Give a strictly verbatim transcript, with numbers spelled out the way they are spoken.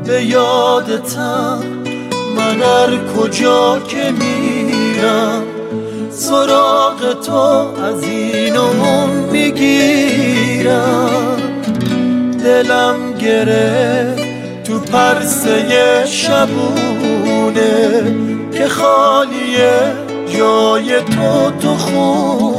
به یادتم من هر کجا که میرم سراغ تو از این و اون میگیرم. دلم گرفت تو پرسه شبونه که خالیه جای تو تو خونه.